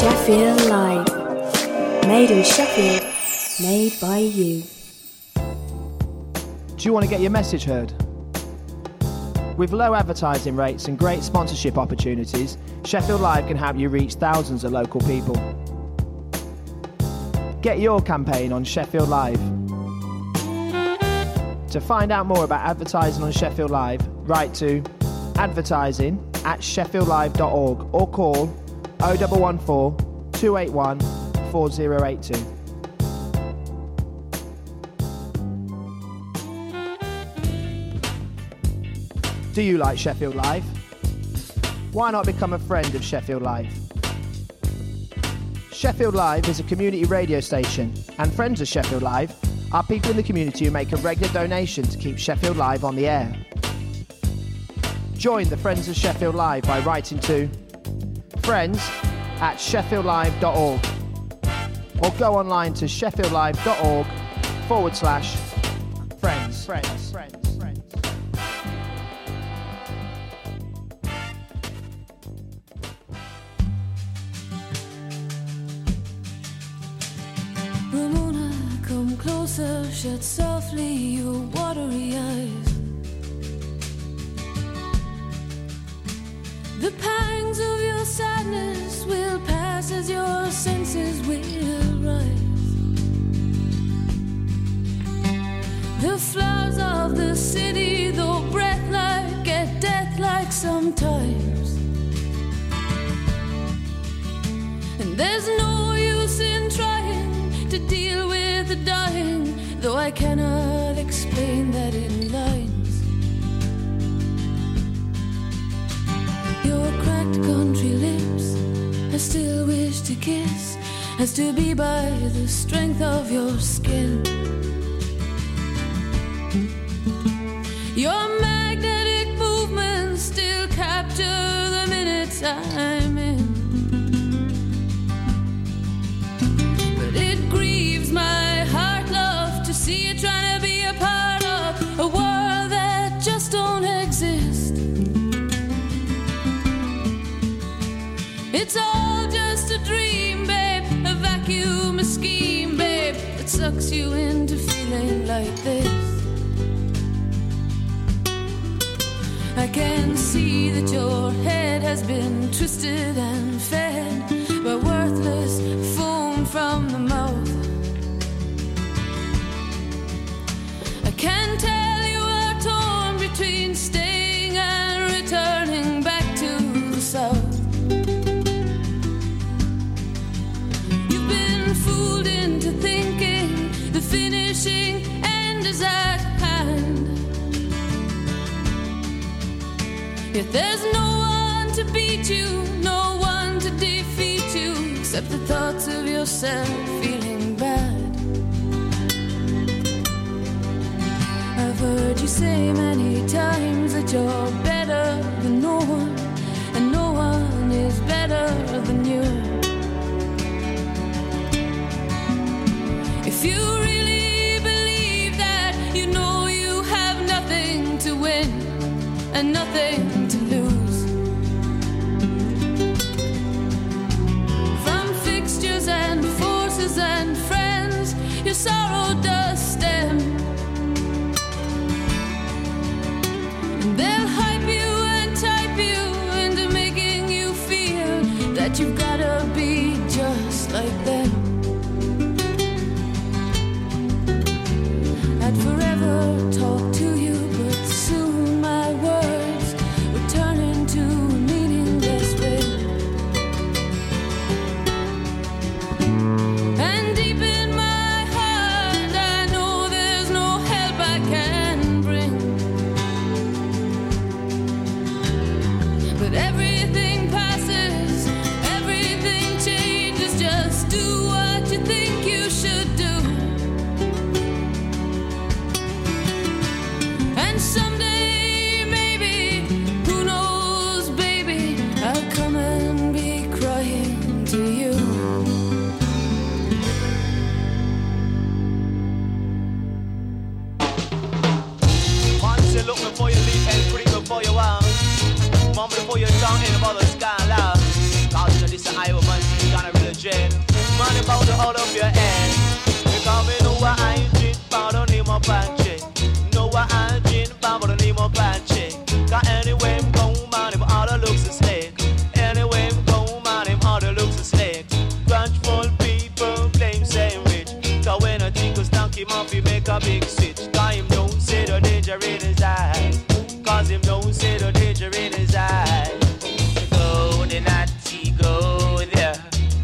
Sheffield Live. Made in Sheffield, made by you. Do you want to get your message heard? With low advertising rates and great sponsorship opportunities, Sheffield Live can help you reach thousands of local people. Get your campaign on Sheffield Live. To find out more about advertising on Sheffield Live, write to advertising@sheffieldlive.org or call 0114 281 4082. Do you like Sheffield Live? Why not become a friend of Sheffield Live? Sheffield Live is a community radio station, and friends of Sheffield Live are people in the community who make a regular donation to keep Sheffield Live on the air. Join the Friends of Sheffield Live by writing to friends@sheffieldlive.org or go online to sheffieldlive.org/friends. Ramona, come closer, shut softly your watery eyes. The pangs of your sadness will pass as your senses will rise. The flowers of the city, though breath-like, get death-like sometimes. And there's no use in trying to deal with the dying, though I cannot explain that in lines. Your cracked country lips I still wish to kiss, as to be by the strength of your skin. Your magnetic movements still capture the minutes I'm in. But it grieves my heart, love, to see you trying to be a part of a world that just don't exist. It's all just a dream, babe, a vacuum, a scheme, babe, that sucks you into feeling like this. I can see that your head has been twisted and fed by worthless foam from the mouth. I can tell you are torn between staying and returning back to the south. Fooled into thinking the finishing end is at hand. Yet there's no one to beat you, no one to defeat you, except the thoughts of yourself feeling bad. I've heard you say many times that you're better than no one, and no one is better than you. If you really believe that, you know you have nothing to win and nothing to lose. From fixtures and forces and friends, your sorrow does stem. And they'll hype you and type you into making you feel that you've gotta be just like them. I'd forever talk to you, but soon my words would turn into a meaningless wail. And deep in my heart, I know there's no help I can bring. But everything passes, everything changes, just do about all of your hands. Because we know what I drink, about the name of Panche. Know what I drink, about the name of Panche. Cause anyway, I'm going, man, if all the looks is slick. Anyway, I'm going, man, if all the looks is slick. Grudgeful people claim saying rich. Cause when a tickle stank him off, he make a big switch. Cause him don't see the danger in his eyes. Cause him don't see the danger in his eyes. Go the natty, go there.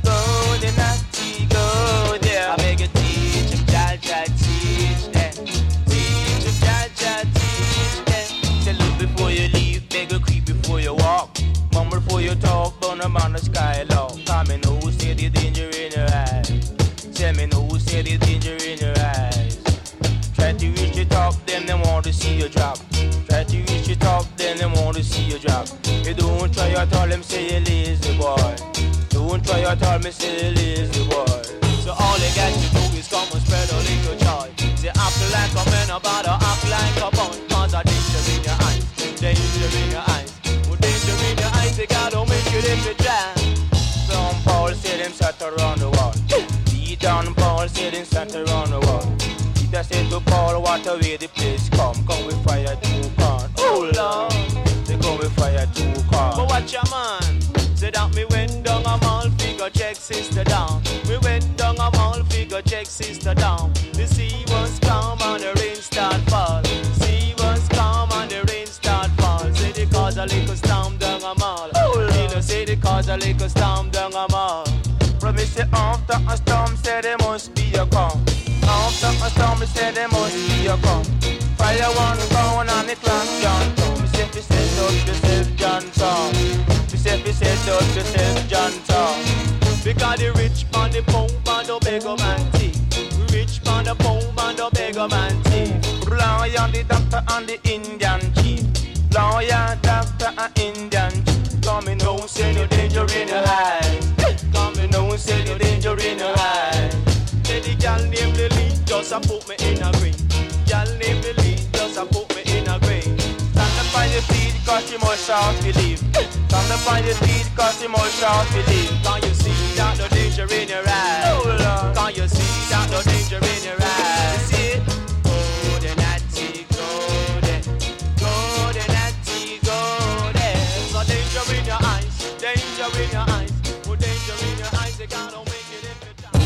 Go the natty, go there. I beg you teach him, Jaja, teach them. Teach him, Jaja, teach them. Say look before you leave, beg you creep before you walk. Mumble before you talk, burn them on the skylark. Cause me know who say the danger in your eyes. Tell me know who say the danger in your eyes. Try to reach the top, then they want to see you drop. Try to reach the top, then they want to see you drop. You don't try at all, them say you lazy boy. Don't try at all, me say you lazy boy. So all you got to do is come and spread a little joy. Say act like a man, about to act like a bun. Cause a danger in your eyes, danger in your eyes. Well, danger in your eyes, they gotta make it if you try. Some Paul said them sat around the wall. John Paul said him sat around the wall. Peter said to Paul, what a way the place come. Come with fire to corn. Oh Lord, they come with fire to corn. But watch your man. Say that me went down a mall, figure check sister down. We went down a mall, figure check sister down. The sea was calm and the rain start fall. Sea was calm and the rain start fall. Say they cause a little storm down a mall. Oh Lord, say they cause a little storm down a mall. Promise say after a storm, say there must be a calm. After a storm, say there must be a calm. Fire one gone and it runs John Tom. Me say fi set up yourself, John Tom. Me say fi set up yourself, John Tom. Because the rich man, the poor man, the beggar man thief. Rich man, the poor man, the beggar man thief. Lawyer, the doctor and the Indian chief. Lawyer, doctor and Indian chief. Come in, don't say no danger in your eyes. Come in, don't say the danger in your eyes. Say the girl named Lily just a put me in a green. Girl named Lily just a put me in a green. Stand up on your feet cause she must shout believe. Stand up on your feet cause she must shout believe. Can you see that the danger in your eyes? Oh Lord. Can you see that the danger in your eyes? See it? Go the natty, go there. Go the natty, go there. So danger in your eyes, danger in your eyes. Danger in your eyes, they gotta make it if you die.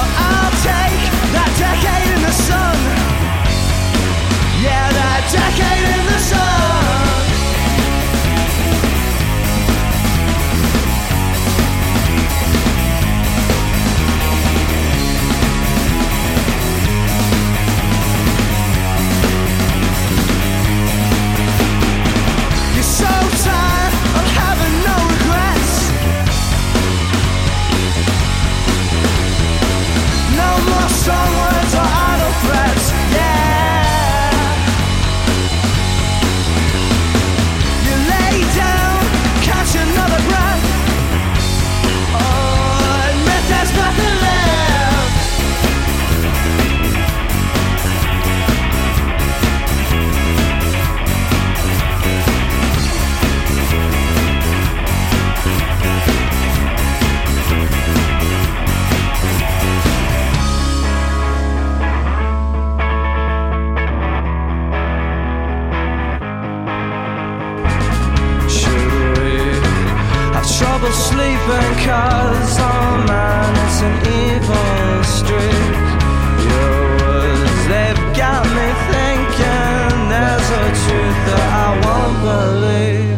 I'll take that decade in the sun. Yeah, that decade in the sun. You're so tired of having no regrets. No more strong words or idle threats. Yeah. You lay down, catch another breath. Oh, admit there's nothing left. Trouble sleeping 'cause our man is an evil street. Your words, they've got me thinking there's a truth that I won't believe.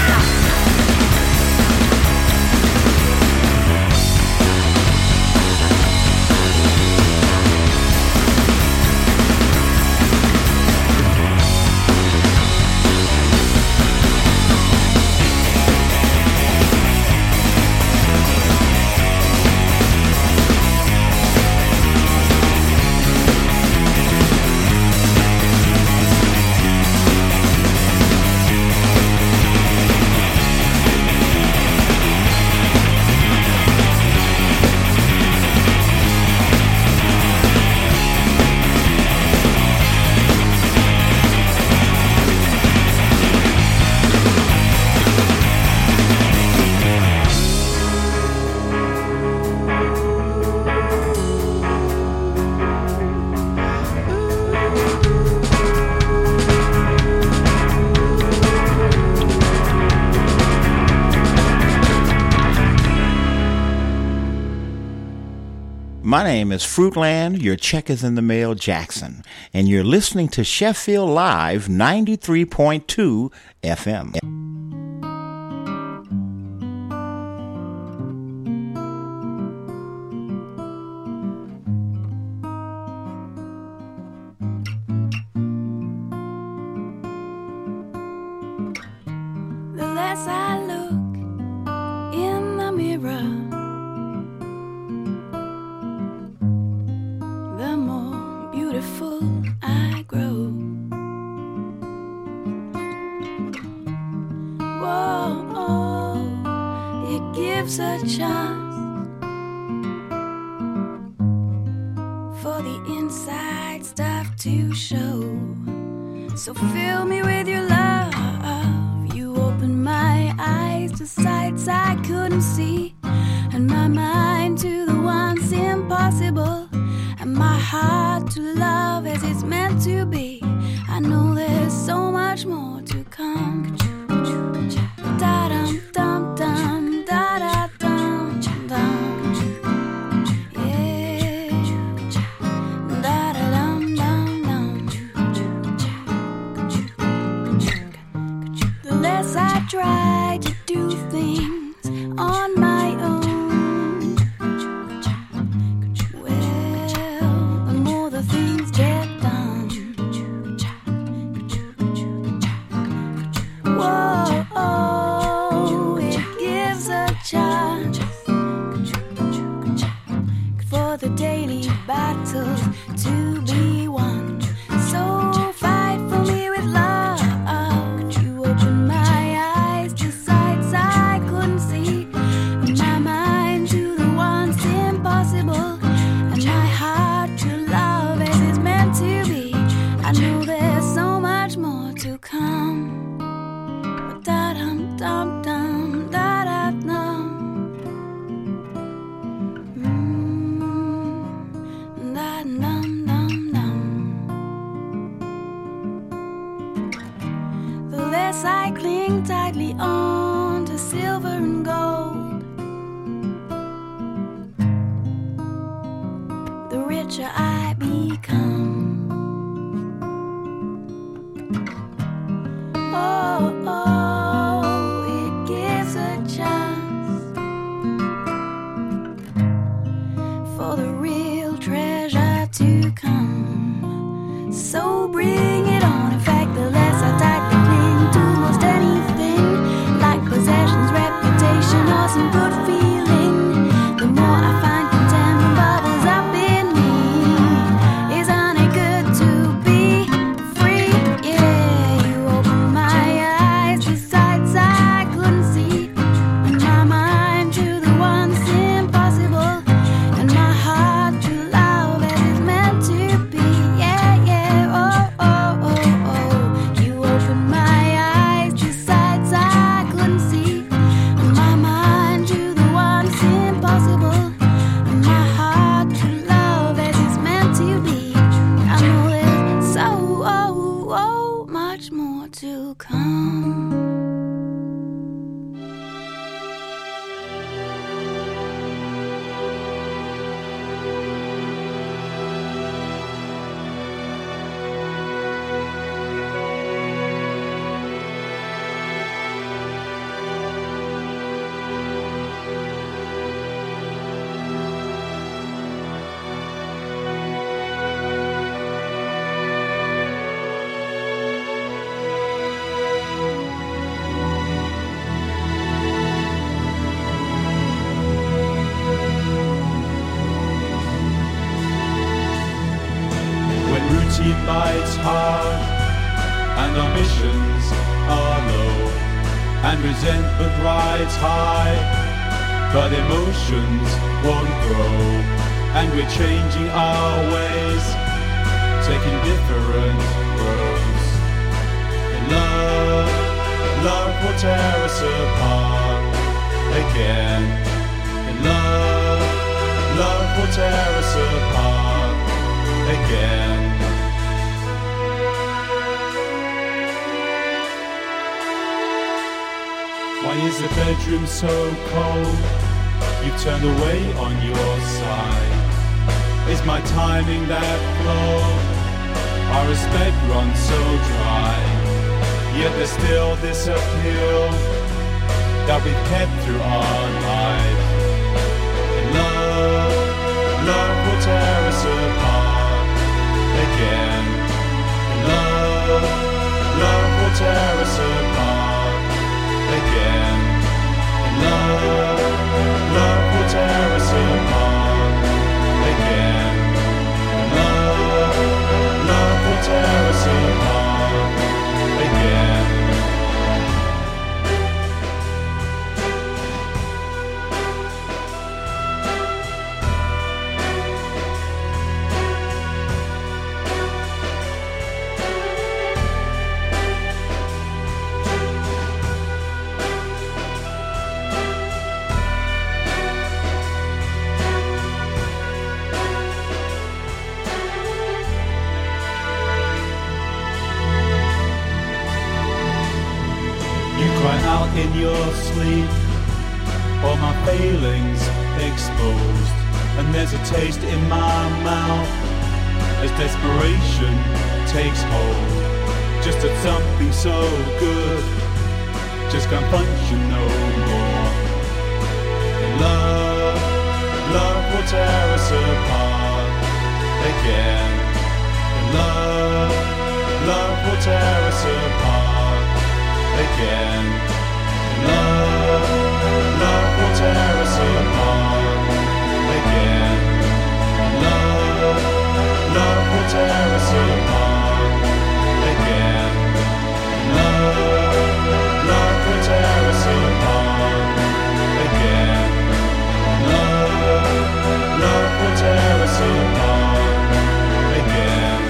My name is Fruitland, your check is in the mail, Jackson, and you're listening to Sheffield Live 93.2 FM. The less I look in the mirror, the more beautiful I grow. Whoa, it gives a chance for the inside stuff to show. So fill me with your love. You open my eyes to sights I couldn't see, and my mind to the ones impossible, and my heart to love as it's meant to be. I know there's so much more to come. Da-dum-dum-dum, da-da-dum-dum. Yeah. Da-da-dum-dum-dum. The less I try to do things on my own, well, the more the things get done. Whoa, it gives a chance for the daily battles to be won. So fight for me with love. You open my eyes to sights I couldn't see, my mind to the ones impossible, and my heart to love as it's meant to be. I know there's so much more to come. Da-dum-dum-dum, da-da-dum. Da-dum-dum-dum. The less I cling tightly on to silver and gold, creature I become. Oh, oh, it gives a chance for the real treasure to come. So bring it on. In fact, the less I tightly cling to most anything, like possessions, reputation, or some good feeling, the more I find contempt bubbles up in me. Isn't it good to be free? Yeah, you open my eyes to sights I couldn't see, and my mind to the ones impossible, and my heart to love as it's meant to be. Yeah, yeah, oh, oh, oh, oh. You open my eyes to sights I couldn't see, and my mind to the ones impossible, and my heart to love as it's meant to be. I know there's so, oh, oh, much more to come. When routine bites hard and ambitions are low and resentment rides high, but emotions won't grow, and we're changing our ways, taking different roads. And love will tear us apart again. And love will tear us apart again. Why is the bedroom so cold? You've turned away on your side. Is my timing that flawed? Our respect runs so dry. Yet there's still this appeal that we've kept through our lives. And love will tear us apart again. And love will tear us apart again. And love will tear us apart again. And love will tear us apart again. Out in your sleep, all my failings exposed, and there's a taste in my mouth as desperation takes hold. Just that something so good just can't function no more. And love will tear us apart again. And love will tear us apart again. Love will tear us apart again. Love will tear us apart again. Love will tear us apart again. Love will tear us apart again.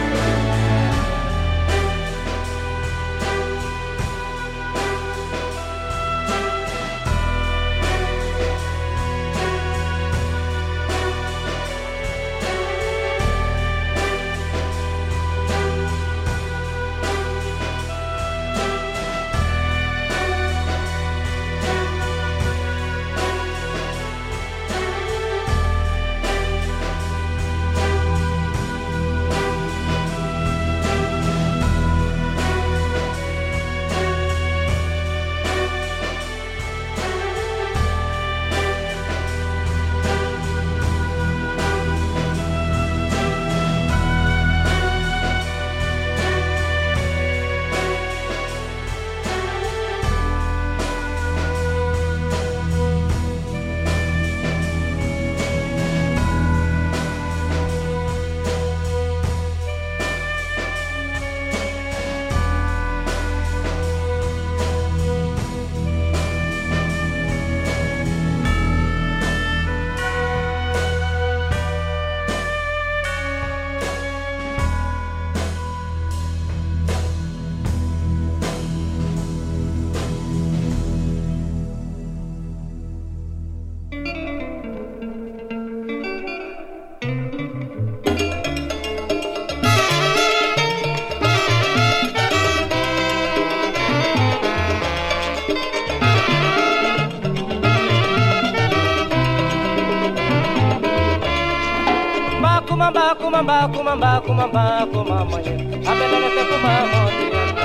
kumamba kumamanye abelele te kumamoti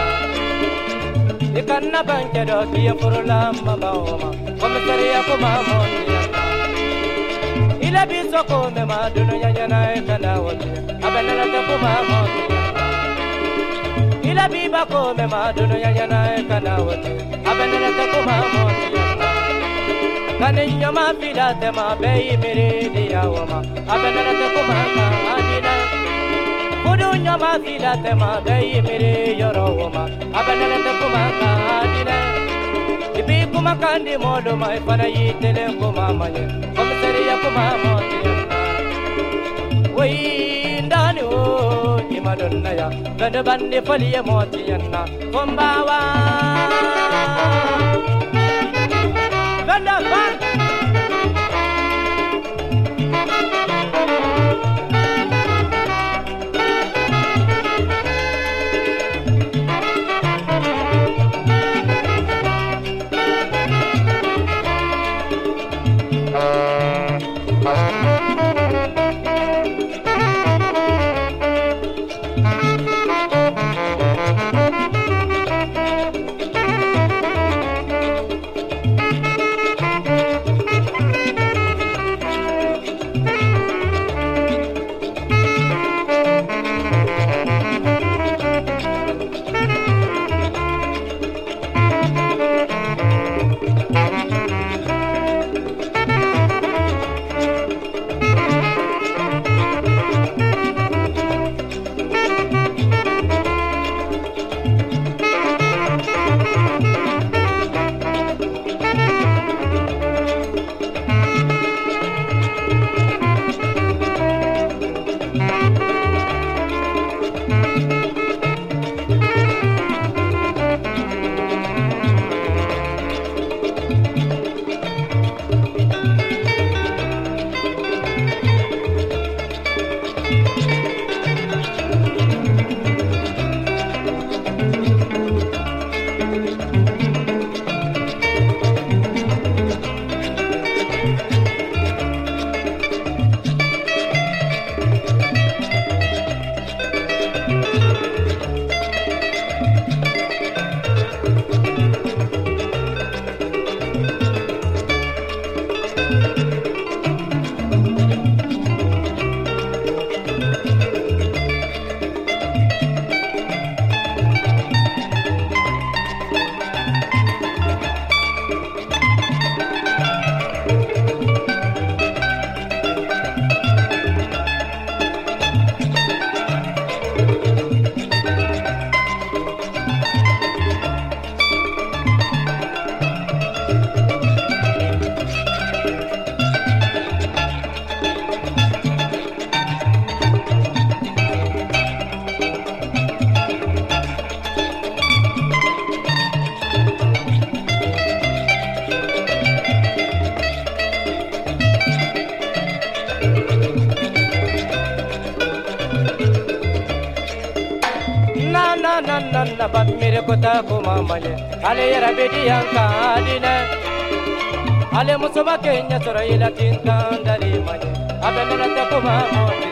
ikanna banke do kiye furula mamba oma komisariya kumamoti ile biso kome madunu nyanyana ekana woti abelele te kumamoti ile biba kome madunu nyanyana ekana woti abelele te kumamoti Kaninya ma fila te ma bei mere dia wama abenana te kumanga adina Kudunya ma fila te ma bei mere yoro wama abenana te kumanga adina Ibi kumakandi modo ma ifana yitele kumamanye komisariya kumamoti Wei ndani o imadonna ya bande bande faliye moti yanna kumbawa Banda band na bat mere kota kumamanye ale yara bedi yankadina ale musoma kenya sora ila tintandali manye abenana te kumamanye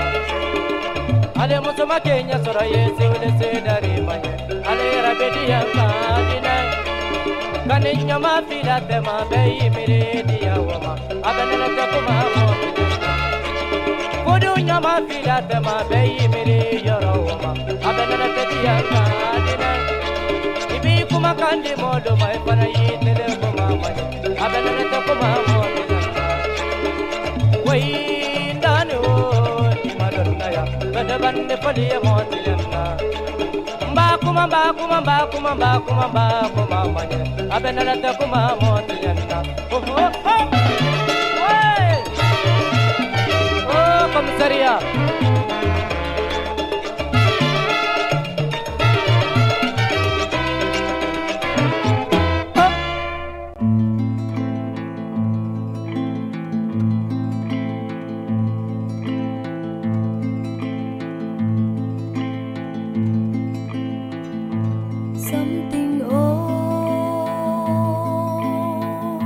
ale musoma kenya sora yesi ule sedari manye ale yara bedi yankadina kaninya ma fila te ma bei mere dia wama abenana te kumamanye kudunya ma fila te ma bei mere yoro wama abenana te yankadina ibi kumakandi modo mai para yitele kumamanye abenana te kumamanye wai ndani o imadonna ya bande bande faliye moti yanna mba kumamanye abenana te kumamoti yanna oh komisaria Something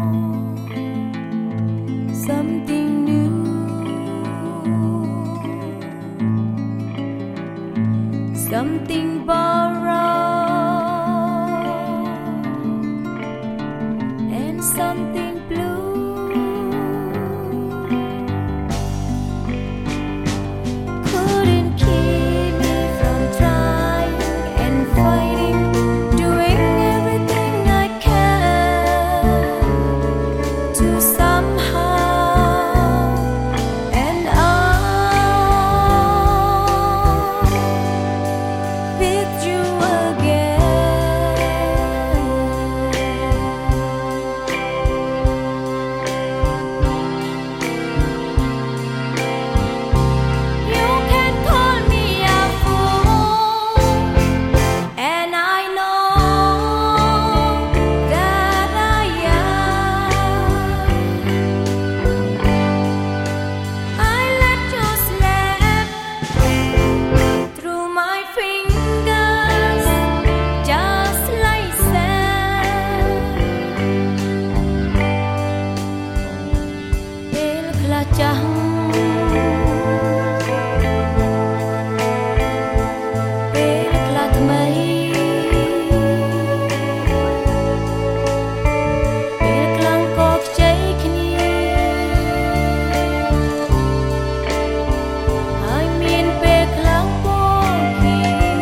old, something new. something borrowed and something blue. Couldn't keep me from trying and fighting, doing everything I can to somehow and with you again. You can call me a fool, and I know that I am. I let you slip through my fingers just like sand. ពេលខ្លះចាំងពេលខ្លះថ្មីពេលខ្លាំងក៏ខ្ចីគ្នាហើយមានពេលខ្លាំងពោលភា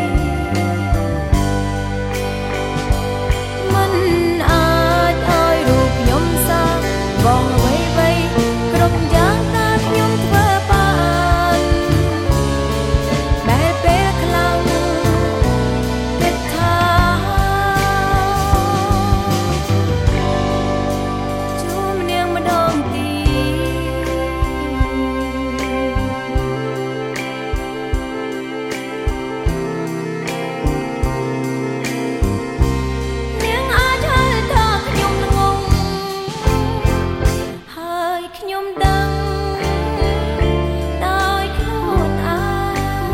មិនអាចឲ្យរូបខ្ញុំសាបងអ្វីៗគ្រប់យ៉ាងដែលខ្ញុំធ្វើបានបែបពេលខ្លាំងគិតថាជួបនាងម្ដងទៀតនាងអាចហៅថាខ្ញុំងងហើយខ្ញុំដឹងដោយខ្លួនឯង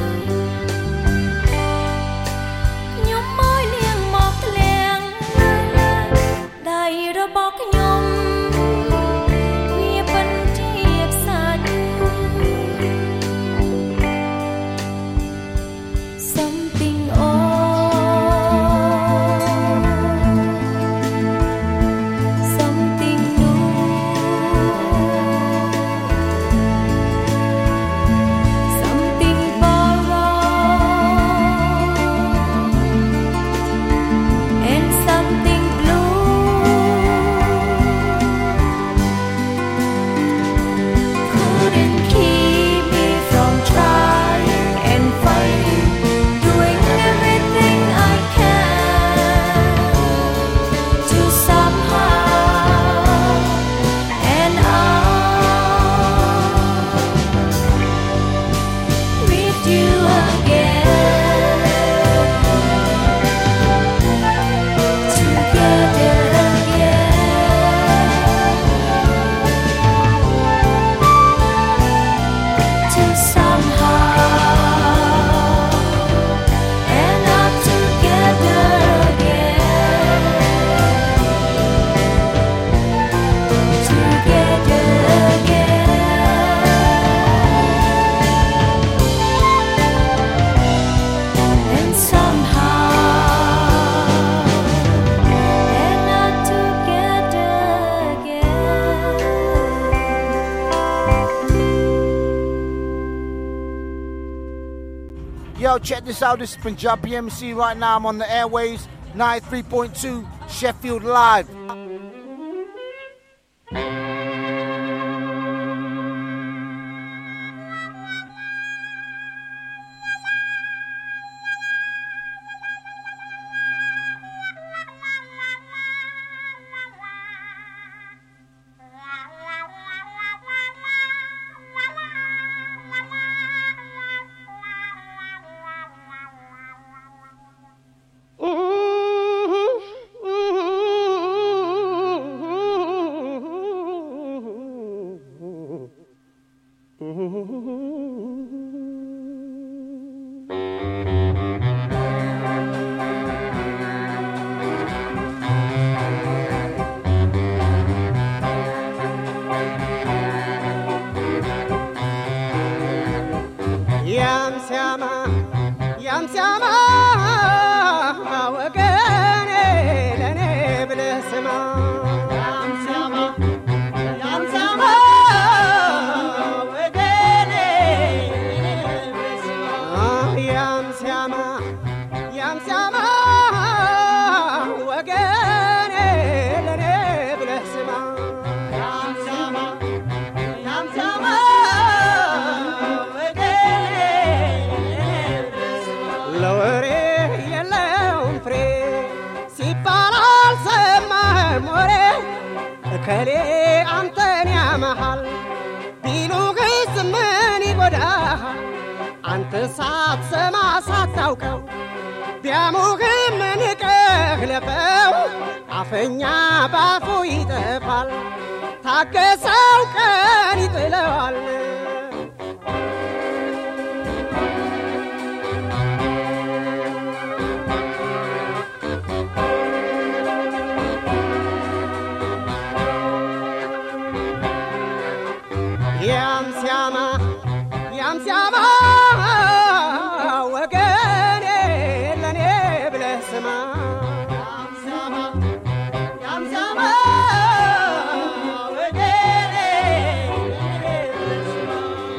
ខ្ញុំមកនាងមកធ្លាងដៃរបស់ខ្ញុំវាពិនជាផ្សាច់ Something old, something new, something borrowed and something blue. Couldn't keep me from trying and fighting, doing everything I can to somehow and with you again, together again, to somehow and up together again, together again, and somehow and up together again. Yo, check this out. This is Punjabi MC right now. I'm on the airwaves, 93.2 Sheffield Live. አንተ ሳትሰማ ሳታውቀው ቢያሞህም ንቀህ ለፈው አፈኛ ባፉ ይጠፋል ታገሰው ቀን ይጥለዋል ያምሲያማ ወገኔ ለኔ ብለህ ስማ ያምሲያማ ወገኔ ለኔ ብለህ ስማ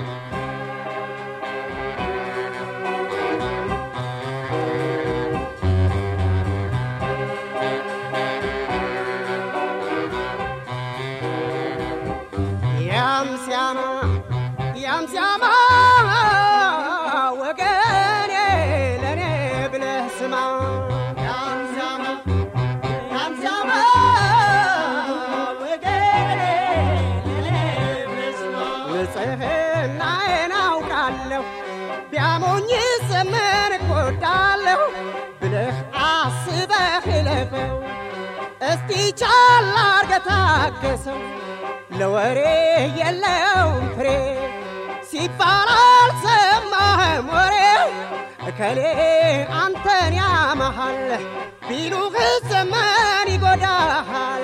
ያምሲያማ ወገኔ ለኔ ብለህ ስማ ያምሲያማ ወገኔ ለኔ ብለህ ስማ ንጽሕናዬን አውቃለሁ ቢያሞኝ ዘመን እጎዳለሁ ብለህ አስበህ እለፈው እስቲ ቻል አርገህ ታገሰው ለወሬ የለውም ፍሬ ሲባል አልሰማህም ወሬ እከሌ አንተን ያመሃል ቢሉህ ዘመን ይጎዳሃል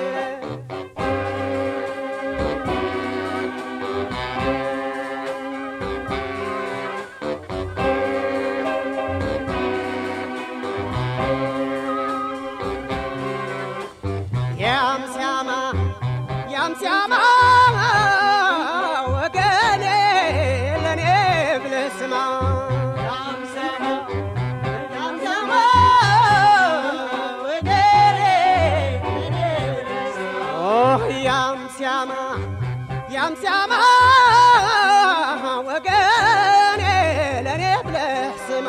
ያምሲያማ ወገኔ ለኔ ብለህ ስማ ያምሲያማ ወገኔ ለኔ ብለህ ስማ ያምሲያማ ወገኔ ለኔ ብለህ ስማ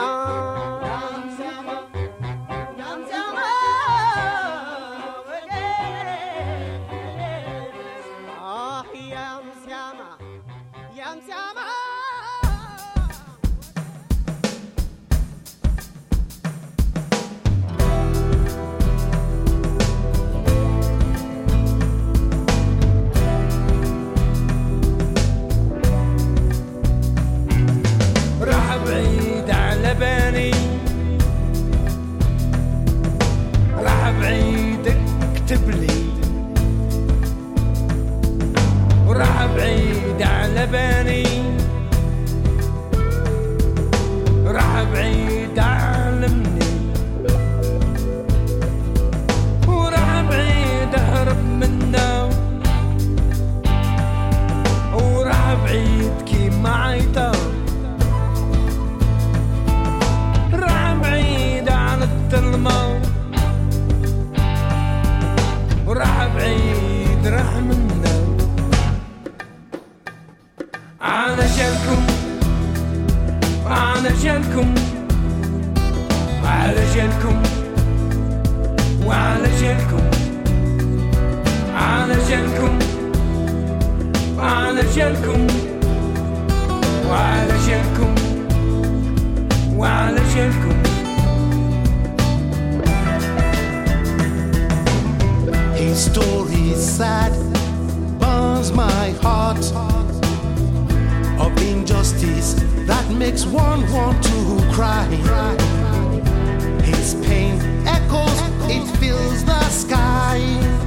His story is sad, burns my heart, of injustice that makes one want to cry. His pain echoes, it fills the sky,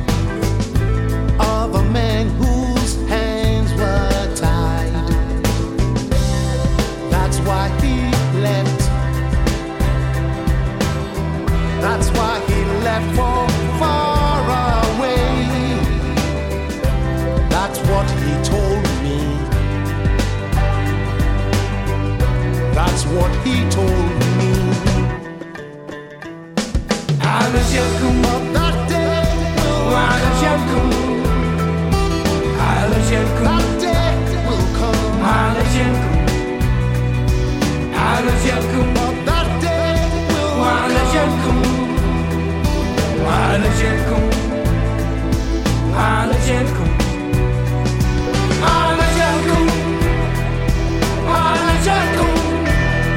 of a man whose hands were tied. That's why he left. That's why he left for far away. That's what he told me. That's what he told me. علشانكم Of that day will وعلشانكم علشانكم that day will come. علشانكم علشانكم Of that day will وعلشانكم علشانكم علشانكم علشانكم علشانكم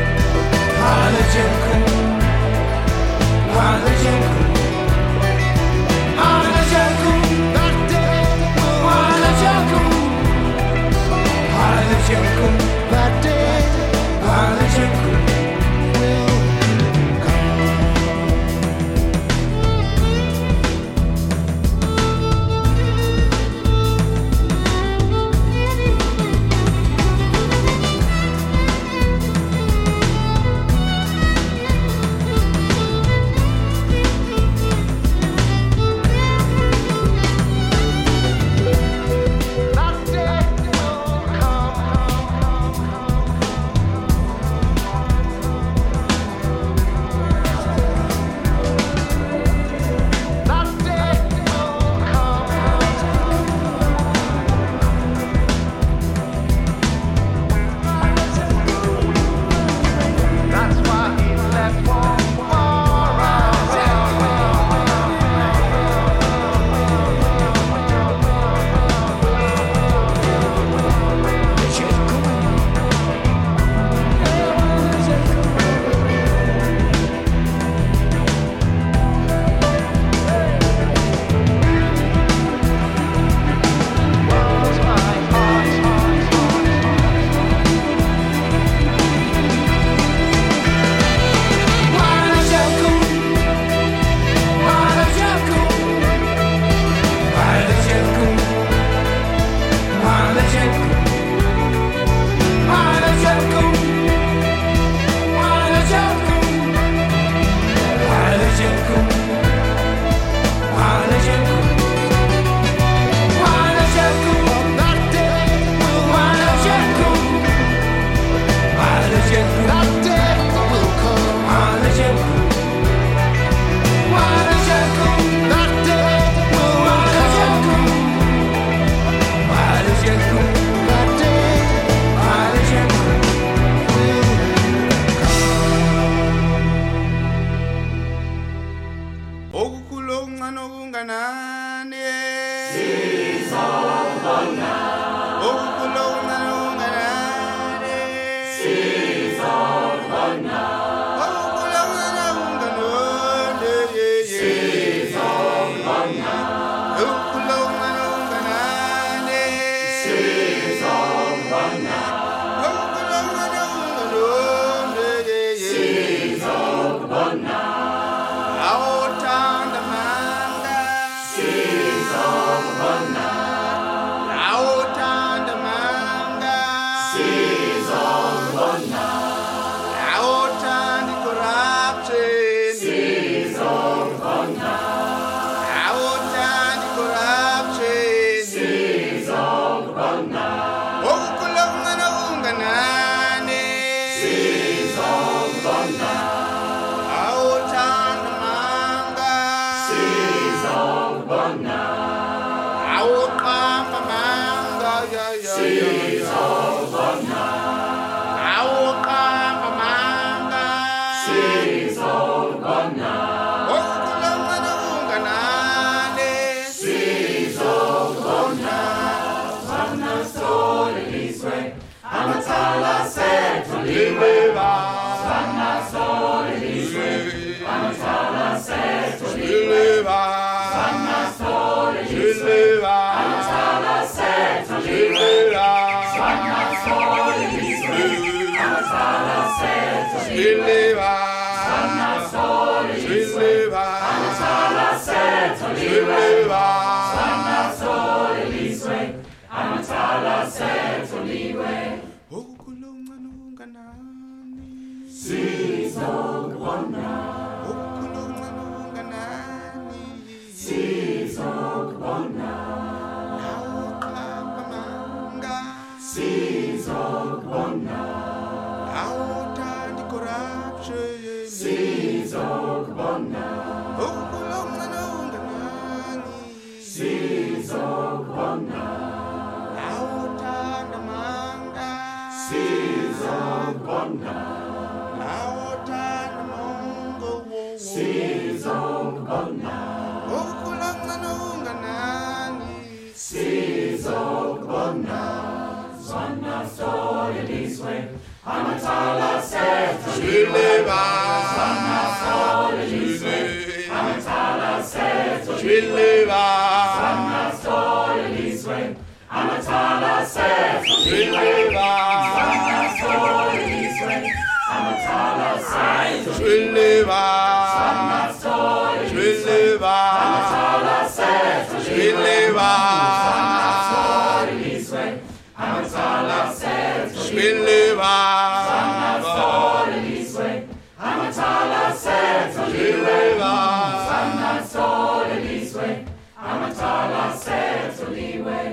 Amatala says Shileva. Amatala says Shileva. Amatala says Shileva. Amatala says Shileva. Shileva. Amatala says Shileva. Amatala says Shileva. Amatala says Shileva. Amatala says Oliwe.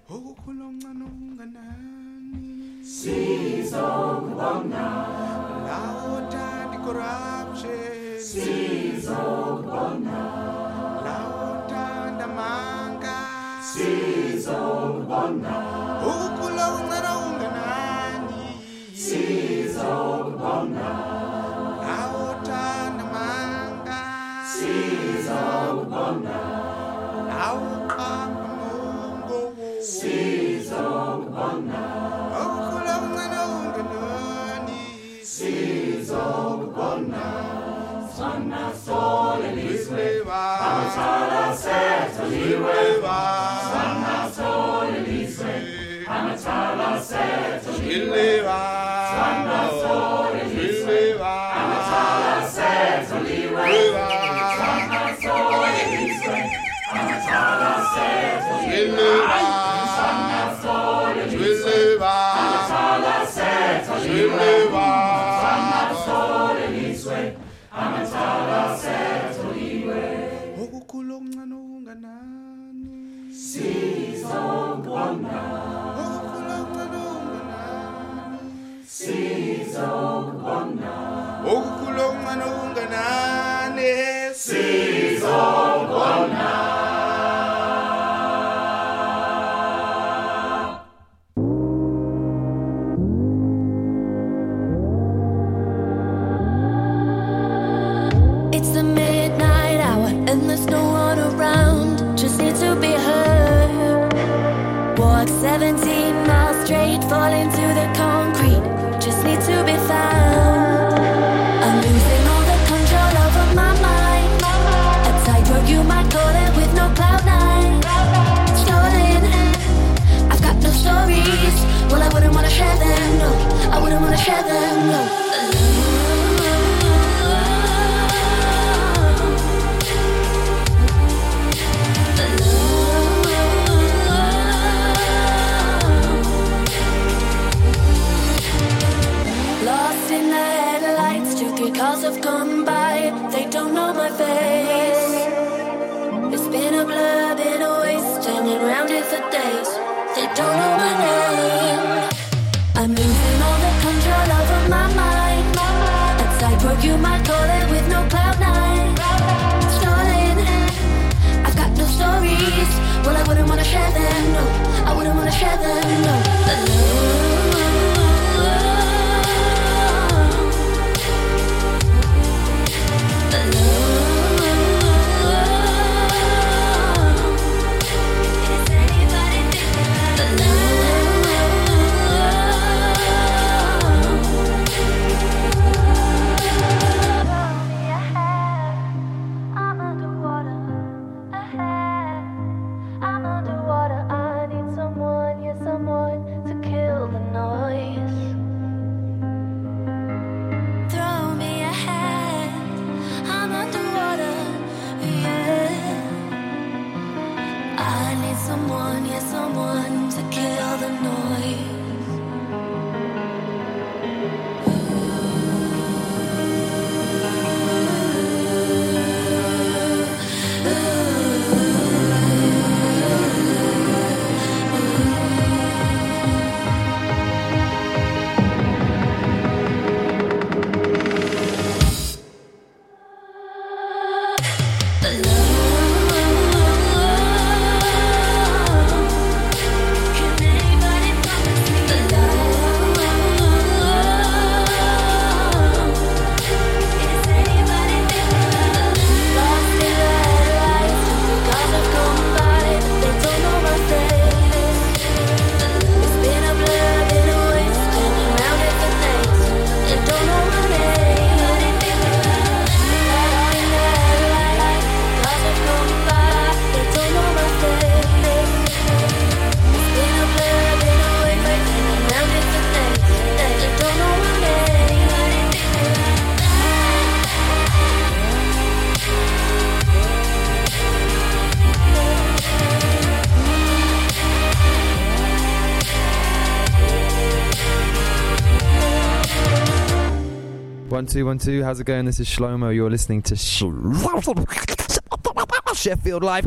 Sizokubona. Lauta di corruption. Sizokubona. Lauta ndamanga. Sizokubona. Ukulonga unganani. Sizokubona. Lauta ndamanga. Sizokubona. Lauta mungu. Sizokubona. Sizokubona. Sana sole liswe. Amatala says Oliwe. Sana sole liswe. Amatala says Oliwe. Sana sole liswe. Amatala says Oliwe. Sana sole liswe. Amatala says Oliwe. Sana sole liswe. Amatala says Oliwe. Amatala says Oliwe. Okukulonga nunganani. Sizokubona. Okukulonga nunganani. Sizokubona. Okukulonga nunganani. Sizokubona. And there's no one around, just need to be heard. Walk 17 miles straight, fall into the concrete, just need to be found. I'm losing all the control over my mind. A tightrope you might call it with no cloud nine. Stolen, I've got no stories. Well, I wouldn't wanna share them, no. I wouldn't wanna share them, no. Cars have gone by, they don't know my face. It's been a blur, been a waste, hanging around here for days. They don't know my name. I'm losing all the control over my mind. A tightrope you might call it with no cloud nine. Stolen, I've got no stories. Well, I wouldn't wanna share them, no. I wouldn't wanna share them, no. Someone 1 2 1 2. How's it going? This is Shlomo. You're listening to Sheffield Live.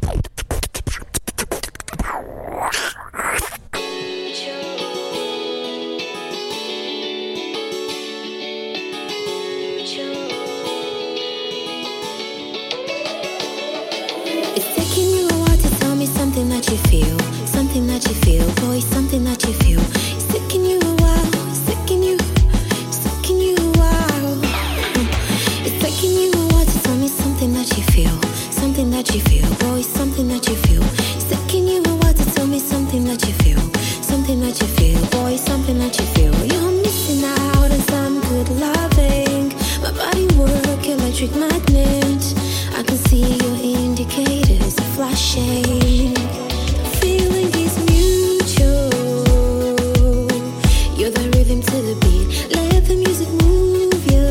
Something that you feel, something that you feel, boy, something that you feel. It's taking you a while, it's taking you a while. It's taking you a while to tell me something that you feel, something that you feel, boy, something that you feel. It's taking you a while to tell me something that you feel, something that you feel, boy, something that you feel. You're missing out on some good loving. My body work, electric magnet. I can see your indicators are flashing. The feeling is mutual. You're the rhythm to the beat. Let the music move you.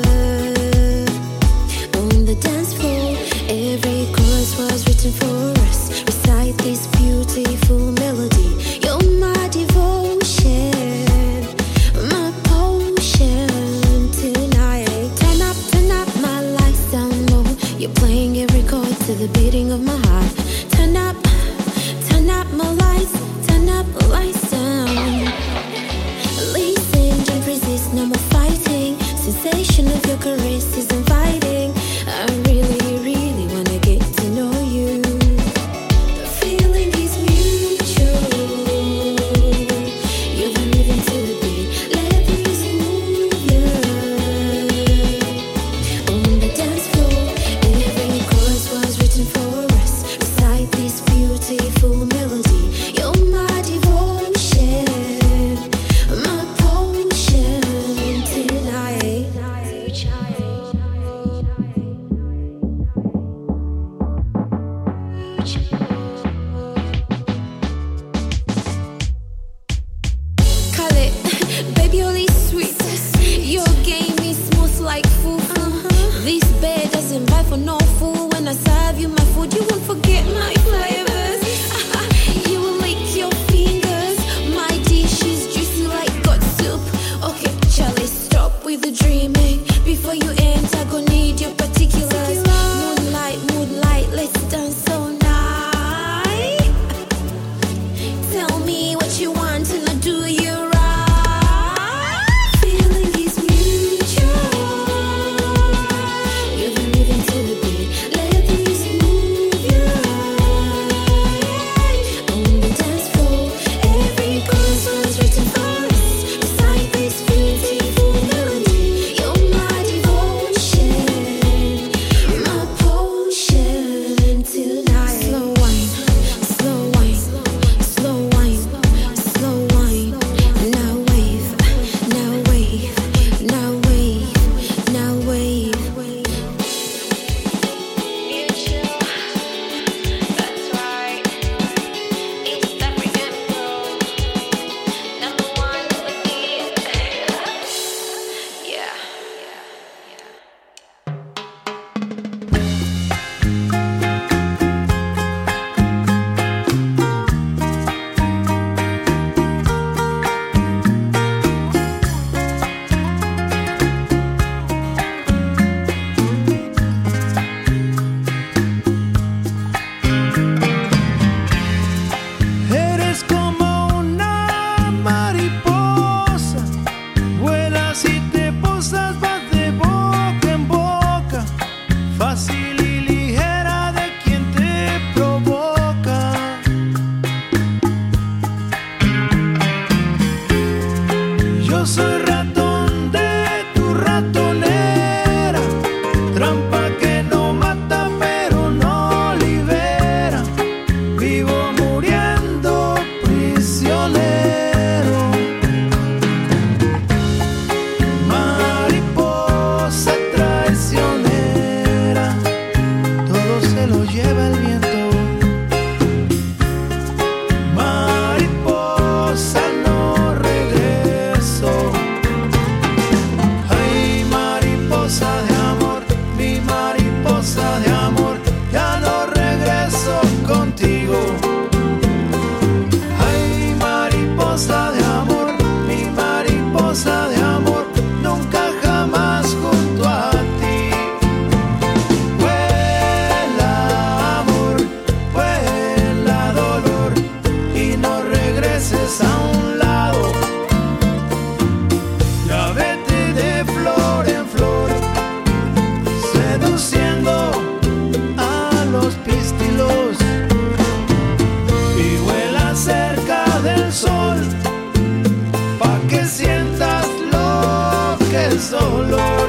On the dance floor, every chorus was written for us. Recite this beautiful melody. You're my devotion, my potion tonight. Turn up my lights down low. You're playing every chord to the beating of my heart. Turn up my lights, turn up the lights down. Listen, don't resist, no more fighting. Sensation of your caress is inviting. I really, really wanna get to know you. The feeling is mutual. You're the rhythm to the beat. Let the music move you. On the dance floor, every chorus was written for us. Recite this beautiful melody. You're my devotion, my potion tonight. Call it, baby, all these sweets. Your game is smooth like fufu. This bed doesn't buy for no fool. When I serve you my food, you won't forget my flavors. You will lick your fingers. My dish is juicy like God soup. Okay, Charlie, stop with the dreaming. Before you enter, go need your particulars. Moonlight, let's dance all night. Tell me what you want and I'll do you right. Feeling is mutual. You're the rhythm to the beat. Let the music move you. On the dance floor, every chorus was written for us. Recite this beautiful melody. You're my devotion. solo.